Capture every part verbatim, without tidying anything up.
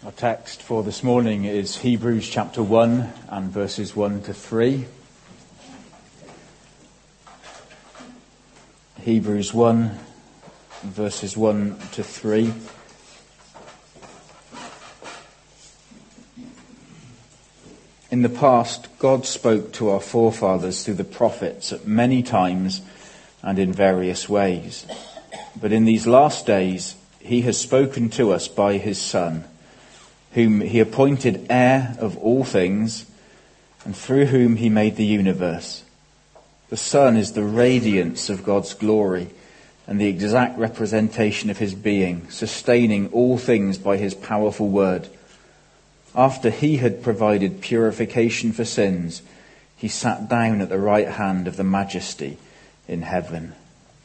Our text for this morning is Hebrews chapter one and verses one to three. Hebrews one, verses one to three. In the past, God spoke to our forefathers through the prophets at many times and in various ways. But in these last days, he has spoken to us by his Son, whom he appointed heir of all things, and through whom he made the universe. The Son is the radiance of God's glory and the exact representation of his being, sustaining all things by his powerful word. After he had provided purification for sins, he sat down at the right hand of the Majesty in heaven.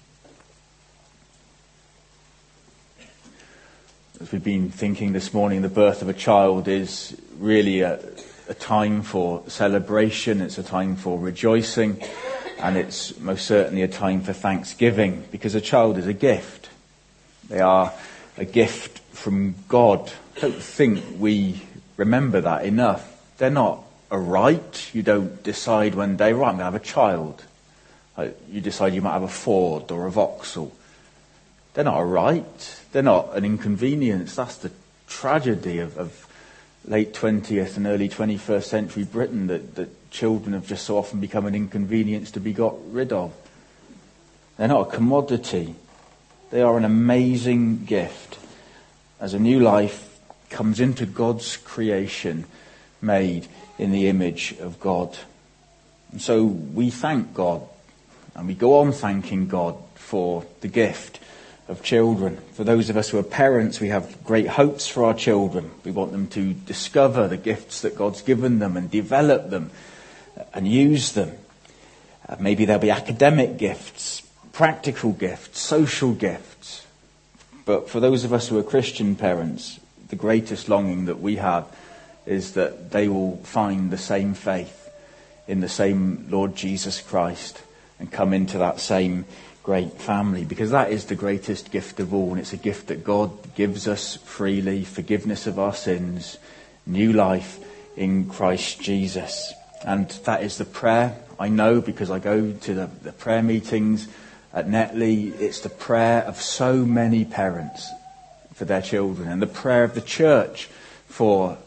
As we've been thinking this morning, the birth of a child is really a, a time for celebration, it's a time for rejoicing, and it's most certainly a time for thanksgiving, because a child is a gift. They are a gift from God. I don't think we remember that enough. They're not a right. You don't decide one day, right, I'm going to have a child. You decide you might have a Ford or a Vauxhall. They're not a right. They're not an inconvenience. That's the tragedy of, of late twentieth and early twenty-first century Britain, that, that children have just so often become an inconvenience to be got rid of. They're not a commodity. They are an amazing gift as a new life comes into God's creation, made in the image of God. And so we thank God, and we go on thanking God for the gift of children. For those of us who are parents, we have great hopes for our children. We want them to discover the gifts that God's given them and develop them and use them. Uh, maybe there'll be academic gifts, practical gifts, social gifts. But for those of us who are Christian parents, the greatest longing that we have is that they will find the same faith in the same Lord Jesus Christ and come into that same great family, because that is the greatest gift of all, and it's a gift that God gives us freely: forgiveness of our sins, new life in Christ Jesus. And that is the prayer, I know, because I go to the, the prayer meetings at Netley. It's the prayer of so many parents for their children, and the prayer of the church for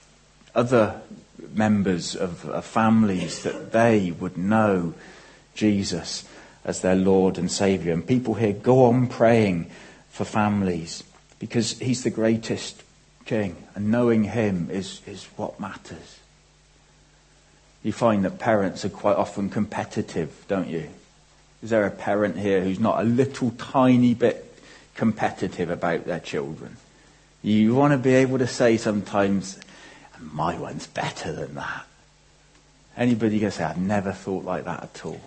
other members of, of families, that they would know Jesus as their Lord and Saviour. And people here, go on praying for families, because he's the greatest King, and knowing him is, is what matters. You find that parents are quite often competitive, don't you? Is there a parent here who's not a little tiny bit competitive about their children? You want to be able to say sometimes, my one's better than that. Anybody going to say, I've never thought like that at all?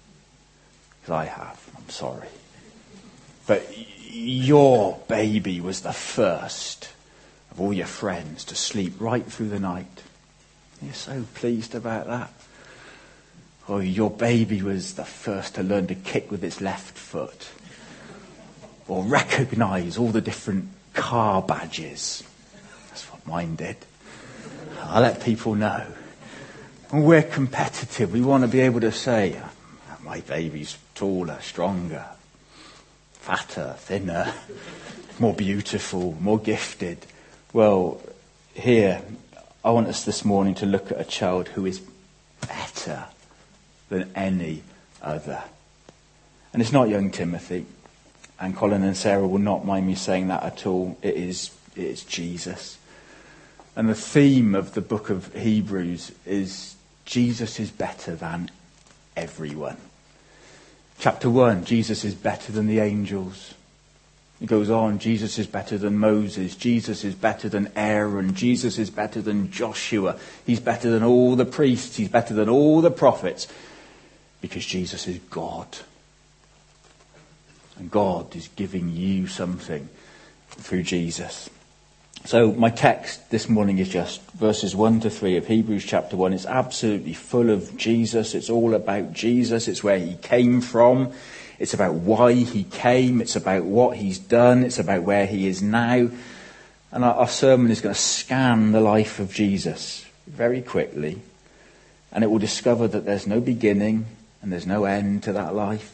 I have, I'm sorry. But your baby was the first of all your friends to sleep right through the night. You're so pleased about that. Or your baby was the first to learn to kick with its left foot. Or recognise all the different car badges. That's what mine did. I let people know. And we're competitive. We want to be able to say, my baby's taller, stronger, fatter, thinner, more beautiful, more gifted. Well, here, I want us this morning to look at a child who is better than any other. And it's not young Timothy, and Colin and Sarah will not mind me saying that at all. It is, it is Jesus. And the theme of the book of Hebrews is Jesus is better than everyone. Chapter one, Jesus is better than the angels. It goes on, Jesus is better than Moses. Jesus is better than Aaron. Jesus is better than Joshua. He's better than all the priests. He's better than all the prophets. Because Jesus is God. And God is giving you something through Jesus. So my text this morning is just verses one to three of Hebrews chapter one. It's absolutely full of Jesus. It's all about Jesus. It's where he came from. It's about why he came. It's about what he's done. It's about where he is now. And our, our sermon is going to scan the life of Jesus very quickly, and it will discover that there's no beginning and there's no end to that life.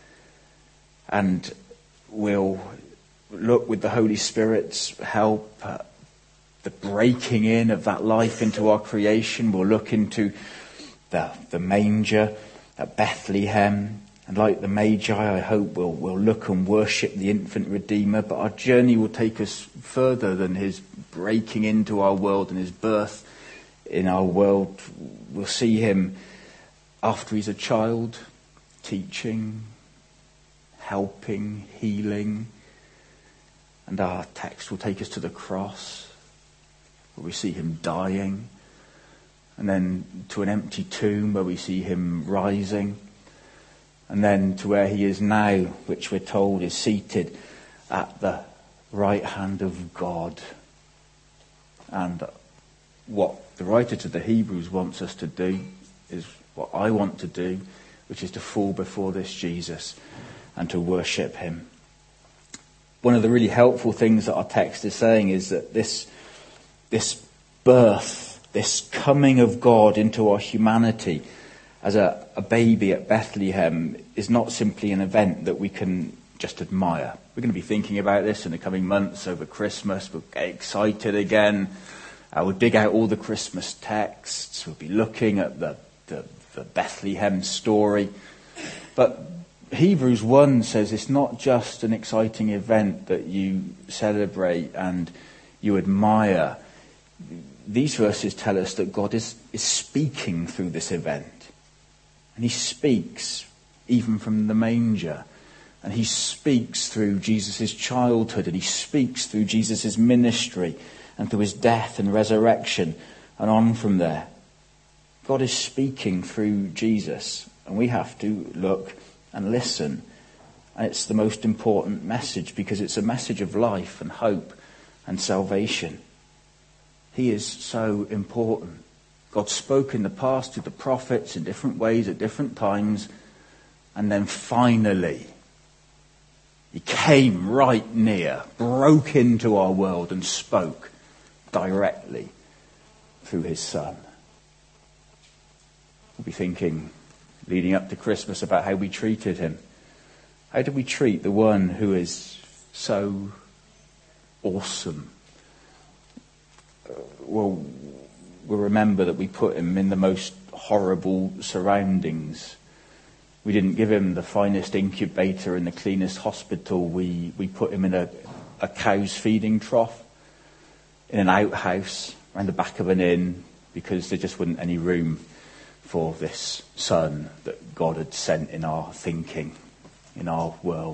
And we'll look with the Holy Spirit's help at the breaking in of that life into our creation. We'll look into the, the manger at Bethlehem. And like the Magi, I hope we'll, we'll look and worship the infant Redeemer. But our journey will take us further than his breaking into our world and his birth in our world. We'll see him after he's a child, teaching, helping, healing. And our text will take us to the cross, where we see him dying. And then to an empty tomb where we see him rising. And then to where he is now, which we're told is seated at the right hand of God. And what the writer to the Hebrews wants us to do is what I want to do, which is to fall before this Jesus and to worship him. One of the really helpful things that our text is saying is that this, this birth, this coming of God into our humanity as a, a baby at Bethlehem is not simply an event that we can just admire. We're going to be thinking about this in the coming months over Christmas. We'll get excited again. Uh, we'll dig out all the Christmas texts. We'll be looking at the, the, the Bethlehem story. But Hebrews one says it's not just an exciting event that you celebrate and you admire. These verses tell us that God is, is speaking through this event. And he speaks even from the manger. And he speaks through Jesus' childhood. And he speaks through Jesus' ministry and through his death and resurrection and on from there. God is speaking through Jesus. And we have to look and listen. And it's the most important message because it's a message of life and hope and salvation. He is so important. God spoke in the past to the prophets in different ways at different times. And then finally, he came right near, broke into our world and spoke directly through his Son. We'll be thinking, leading up to Christmas, about how we treated him. How do we treat the one who is so awesome? Uh, well, we'll remember that we put him in the most horrible surroundings. We didn't give him the finest incubator in the cleanest hospital. We, we put him in a, a cow's feeding trough, in an outhouse, around the back of an inn, because there just wasn't any room for this Son that God had sent in our thinking, in our world.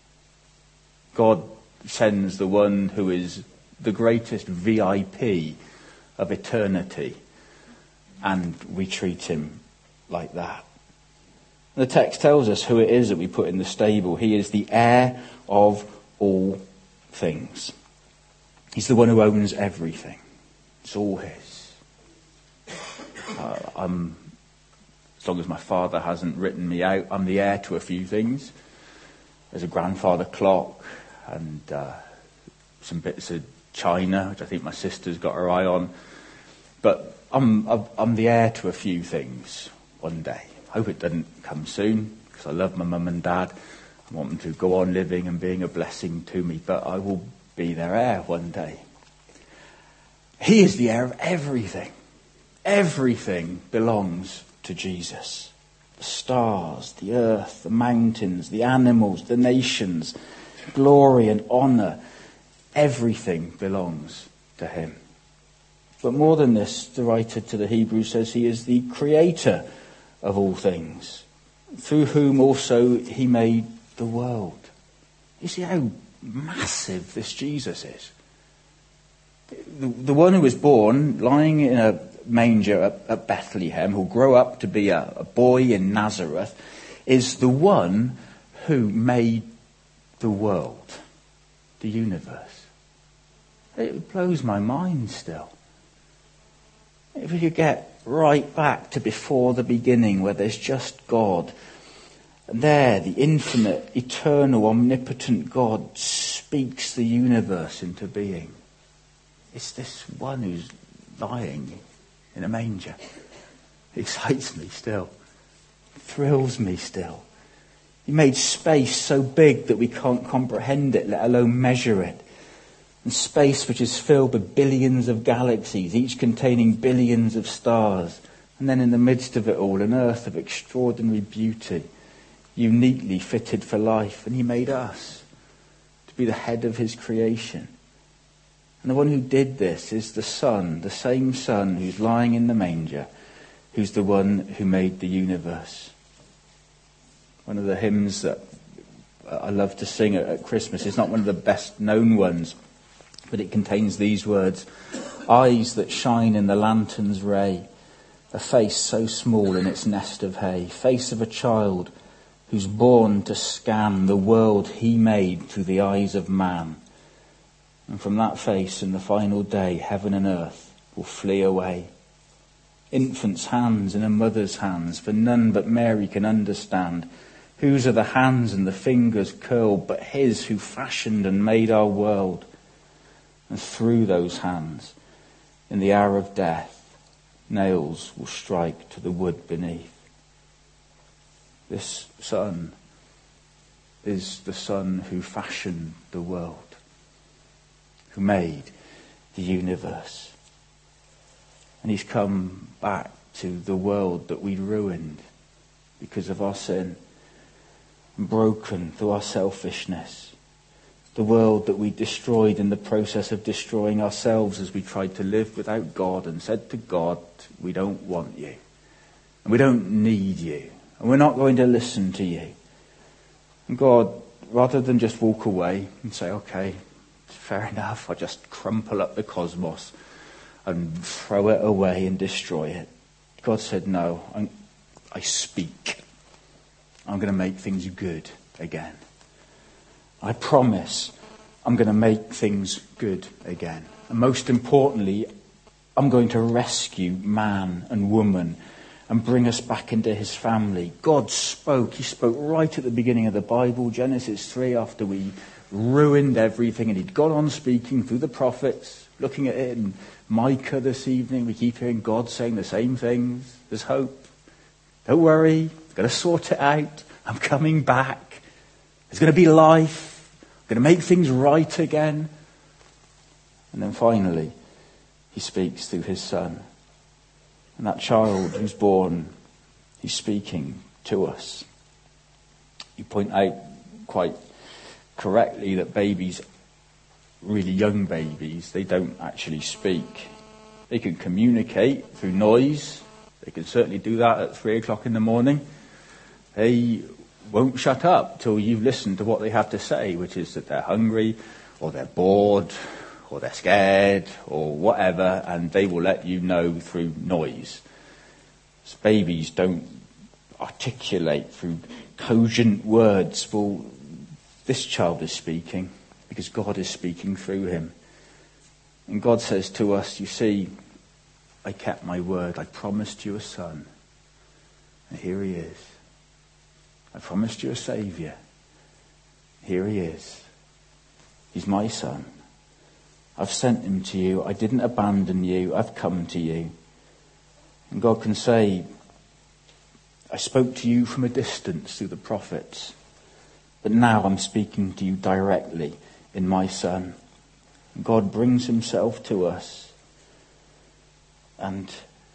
God sends the one who is the greatest V I P of eternity, and we treat him like that. The text tells us who it is that we put in the stable. He is the heir of all things. He's the one who owns everything. It's all his. Uh, I'm, as long as my father hasn't written me out, I'm the heir to a few things. There's a grandfather clock and uh, some bits of china, which I think my sister's got her eye on. But I'm, I'm the heir to a few things one day. I hope it doesn't come soon, because I love my mum and dad. I want them to go on living and being a blessing to me, but I will be their heir one day. He is the heir of everything. Everything belongs to Jesus. The stars, the earth, the mountains, the animals, the nations, glory and honour. Everything belongs to him. But more than this, the writer to the Hebrews says he is the creator of all things, through whom also he made the world. You see how massive this Jesus is? The, the one who was born, lying in a manger at, at Bethlehem, who'll grow up to be a, a boy in Nazareth, is the one who made the world, the universe. It blows my mind still. If you get right back to before the beginning, where there's just God, and there the infinite, eternal, omnipotent God speaks the universe into being. It's this one who's lying in a manger. It excites me still. It thrills me still. He made space so big that we can't comprehend it, let alone measure it. And space which is filled with billions of galaxies, each containing billions of stars. And then in the midst of it all, an earth of extraordinary beauty, uniquely fitted for life. And he made us to be the head of his creation. And the one who did this is the Son, the same Son who's lying in the manger, who's the one who made the universe. One of the hymns that I love to sing at Christmas is not one of the best known ones, but it contains these words: eyes that shine in the lantern's ray, a face so small in its nest of hay, face of a child who's born to scan the world he made through the eyes of man. And from that face in the final day, heaven and earth will flee away. Infant's hands in a mother's hands, for none but Mary can understand. Whose are the hands and the fingers curled but his who fashioned and made our world? And through those hands, in the hour of death, nails will strike to the wood beneath. This Son is the Son who fashioned the world, who made the universe. And he's come back to the world that we'd ruined because of our sin, and broken through our selfishness. The world that we destroyed in the process of destroying ourselves as we tried to live without God and said to God, we don't want you. And we don't need you. And we're not going to listen to you. And God, rather than just walk away and say, okay, fair enough, I'll just crumple up the cosmos and throw it away and destroy it. God said, no, I'm, I speak. I'm going to make things good again. I promise I'm going to make things good again. And most importantly, I'm going to rescue man and woman and bring us back into his family. God spoke. He spoke right at the beginning of the Bible, Genesis three, after we ruined everything. And he'd gone on speaking through the prophets, looking at it in Micah this evening. We keep hearing God saying the same things. There's hope. Don't worry. I'm going to sort it out. I'm coming back. There's going to be life. I'm going to make things right again. And then finally, he speaks through his Son. And that child who's born, he's speaking to us. You point out quite correctly that babies, really young babies, they don't actually speak. They can communicate through noise. They can certainly do that at three o'clock in the morning. They won't shut up till you've listened to what they have to say, which is that they're hungry or they're bored or they're scared or whatever, and they will let you know through noise. So babies don't articulate through cogent words. Well, this child is speaking because God is speaking through him. And God says to us, you see, I kept my word. I promised you a son. And here he is. I promised you a saviour. Here he is. He's my son. I've sent him to you. I didn't abandon you. I've come to you. And God can say, I spoke to you from a distance through the prophets, but now I'm speaking to you directly in my Son. And God brings himself to us and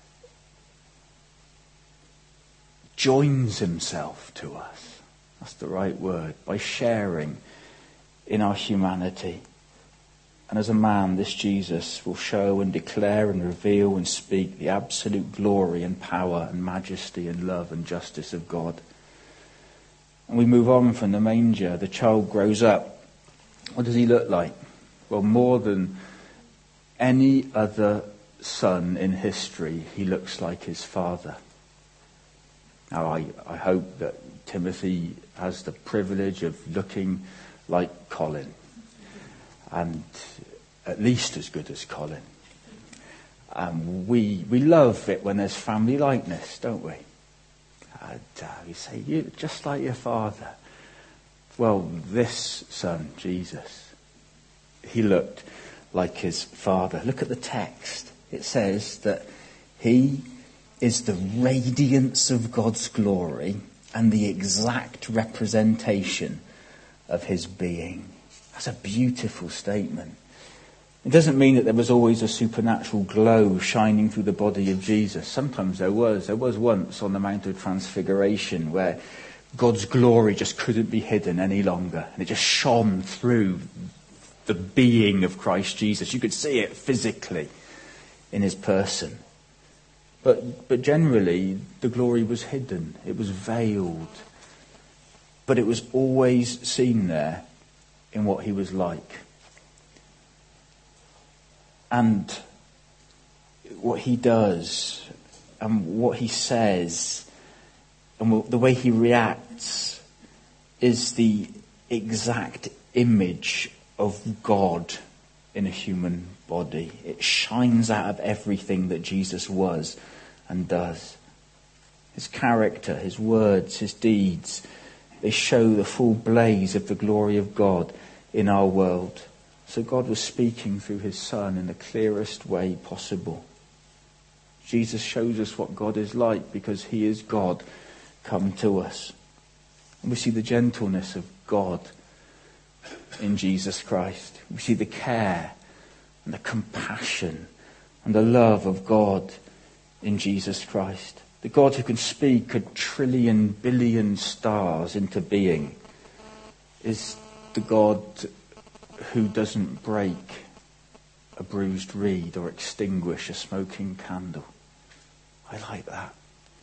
joins himself to us. That's the right word. By sharing in our humanity. And as a man, this Jesus will show and declare and reveal and speak the absolute glory and power and majesty and love and justice of God. And we move on from the manger. The child grows up. What does he look like? Well, more than any other son in history, he looks like his father. Now, I, I hope that Timothy has the privilege of looking like Colin. And at least as good as Colin. Um, we we love it when there's family likeness, don't we? And uh, we say, you just like your father. Well, this son, Jesus, he looked like his Father. Look at the text. It says that he is the radiance of God's glory and the exact representation of his being. That's a beautiful statement. It doesn't mean that there was always a supernatural glow shining through the body of Jesus. Sometimes there was. There was once on the Mount of Transfiguration where God's glory just couldn't be hidden any longer. And it just shone through the being of Christ Jesus. You could see it physically in his person. But but generally, the glory was hidden. It was veiled. But it was always seen there in what he was like. And what he does, and what he says, and the way he reacts is the exact image of God in a human body. It shines out of everything that Jesus was and does. His character, his words, his deeds, they show the full blaze of the glory of God in our world. So God was speaking through his Son in the clearest way possible. Jesus shows us what God is like because he is God come to us. And we see the gentleness of God in Jesus Christ. We see the care and the compassion and the love of God in Jesus Christ. The God who can speak a trillion billion stars into being is the God who doesn't break a bruised reed or extinguish a smoking candle. I like that.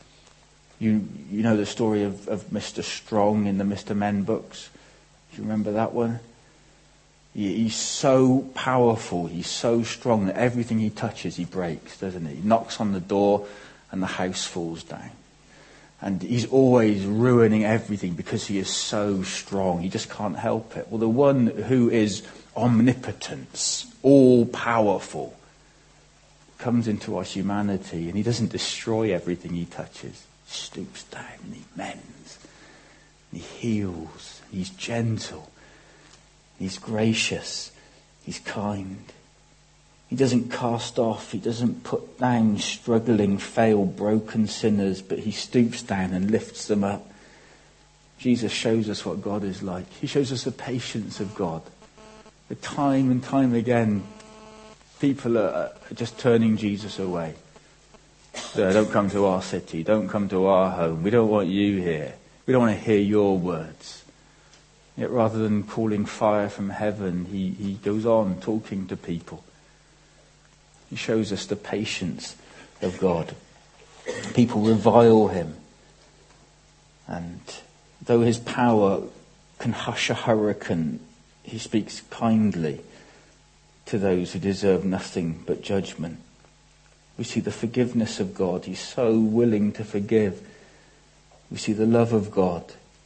You you know the story of, of Mister Strong in the Mister Men books? Do you remember that one? He, he's so powerful, he's so strong that everything he touches he breaks, doesn't he? He knocks on the door and the house falls down. And he's always ruining everything because he is so strong. He just can't help it. Well, the one who is omnipotence, all-powerful, comes into our humanity and he doesn't destroy everything he touches. He stoops down and he mends. And he heals. He's gentle. He's gracious. He's kind. He doesn't cast off, he doesn't put down struggling, failed, broken sinners, but he stoops down and lifts them up. Jesus shows us what God is like. He shows us the patience of God. But time and time again, people are just turning Jesus away. So don't come to our city, don't come to our home, we don't want you here. We don't want to hear your words. Yet rather than calling fire from heaven, he, he goes on talking to people. He shows us the patience of God. People revile him. And though his power can hush a hurricane, he speaks kindly to those who deserve nothing but judgment. We see the forgiveness of God. He's so willing to forgive. We see the love of God,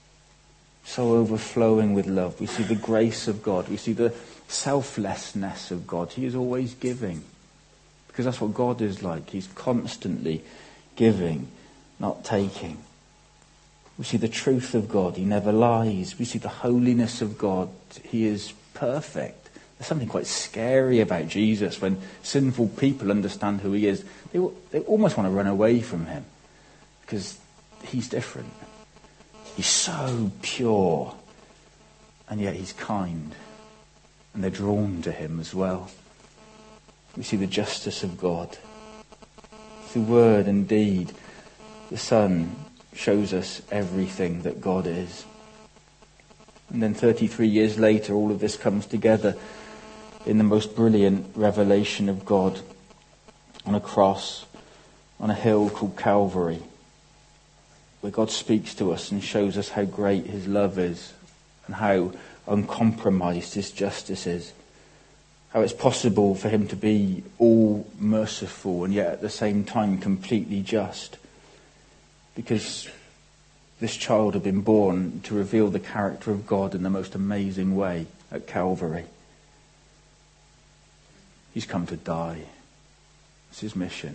so overflowing with love. We see the grace of God. We see the selflessness of God. He is always giving. Because that's what God is like. He's constantly giving, not taking. We see the truth of God. He never lies. We see the holiness of God. He is perfect. There's something quite scary about Jesus when sinful people understand who he is. They, they almost want to run away from him because he's different. He's so pure and yet he's kind. And they're drawn to him as well. We see the justice of God. Through word and deed, the Son shows us everything that God is. And then thirty-three years later, all of this comes together in the most brilliant revelation of God on a cross, on a hill called Calvary, where God speaks to us and shows us how great his love is and how uncompromised his justice is. How it's possible for him to be all merciful and yet at the same time completely just. Because this child had been born to reveal the character of God in the most amazing way at Calvary. He's come to die. It's his mission.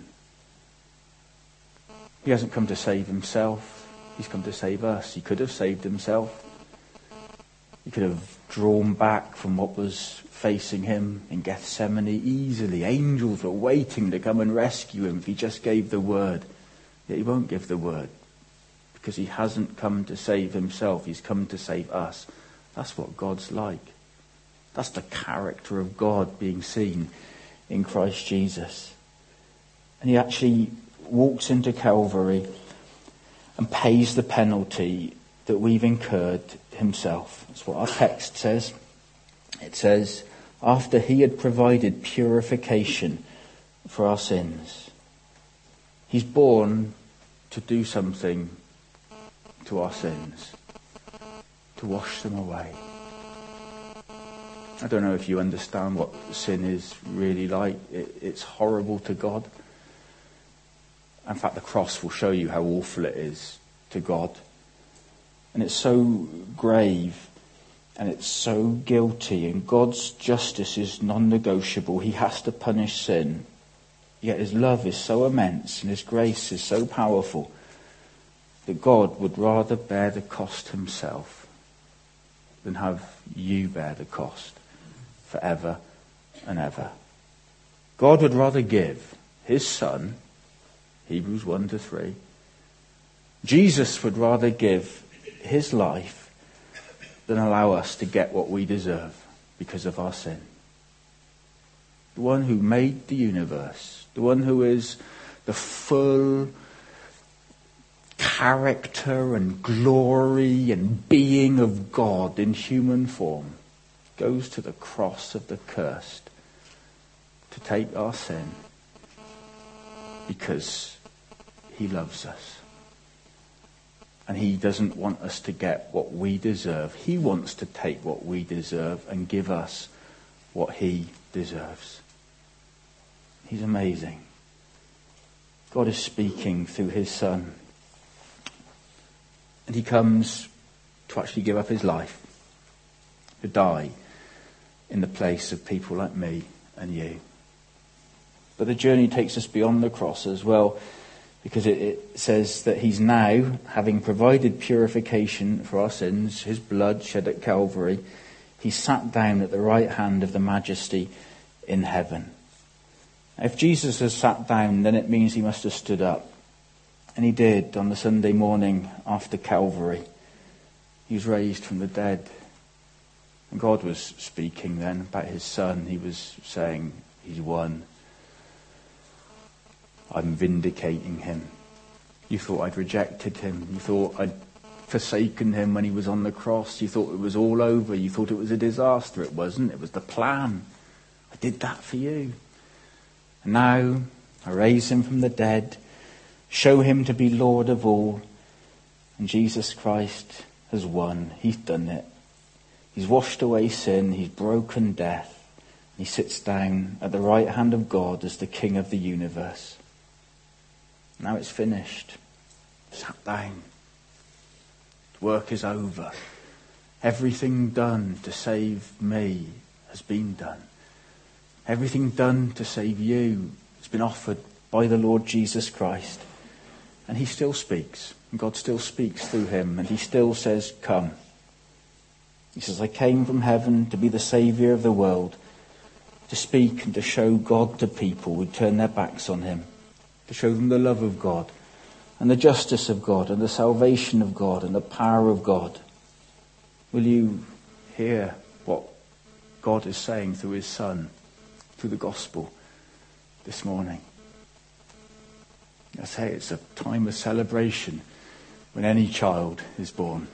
He hasn't come to save himself. He's come to save us. He could have saved himself. He could have drawn back from what was facing him in Gethsemane easily. Angels were waiting to come and rescue him if he just gave the word. Yet he won't give the word because he hasn't come to save himself. He's come to save us. That's what God's like. That's the character of God being seen in Christ Jesus. And he actually walks into Calvary and pays the penalty that we've incurred himself. That's what our text says. It says, after he had provided purification for our sins. He's born to do something to our sins, to wash them away. I don't know if you understand what sin is really like. It, it's horrible to God. In fact, the cross will show you how awful it is to God. And it's so grave and it's so guilty, and God's justice is non-negotiable. He has to punish sin. Yet his love is so immense and his grace is so powerful that God would rather bear the cost himself than have you bear the cost forever and ever. God would rather give his son, Hebrews one to three. Jesus would rather give his life than allow us to get what we deserve because of our sin. The one who made the universe, the one who is the full character and glory and being of God in human form, goes to the cross of the cursed to take our sin because he loves us. And he doesn't want us to get what we deserve. He wants to take what we deserve and give us what he deserves. He's amazing. God is speaking through his son. And he comes to actually give up his life, to die in the place of people like me and you. But the journey takes us beyond the cross as well, because it, it says that he's now, having provided purification for our sins, his blood shed at Calvary, he sat down at the right hand of the Majesty in heaven. If Jesus has sat down, then it means he must have stood up. And he did on the Sunday morning after Calvary. He was raised from the dead. And God was speaking then about his son. He was saying, he's won. I'm vindicating him. You thought I'd rejected him. You thought I'd forsaken him when he was on the cross. You thought it was all over. You thought it was a disaster. It wasn't. It was the plan. I did that for you. And now I raise him from the dead, show him to be Lord of all. And Jesus Christ has won. He's done it. He's washed away sin. He's broken death. He sits down at the right hand of God as the King of the universe. Now it's finished. Sat down. Work is over. Everything done to save me has been done. Everything done to save you has been offered by the Lord Jesus Christ. And he still speaks. And God still speaks through him. And he still says, come. He says, I came from heaven to be the Saviour of the world, to speak and to show God to people who turn their backs on him, to show them the love of God and the justice of God and the salvation of God and the power of God. Will you hear what God is saying through his Son, through the gospel this morning? I say it's a time of celebration when any child is born.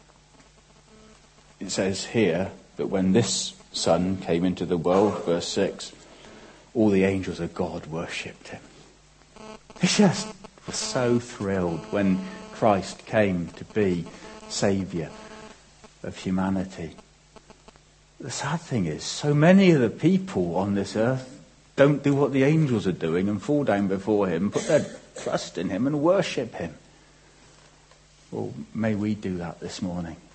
It says here that when this Son came into the world, verse six, all the angels of God worshipped him. They just were so thrilled when Christ came to be Saviour of humanity. The sad thing is, so many of the people on this earth don't do what the angels are doing and fall down before him, put their trust in him and worship him. Well, may we do that this morning.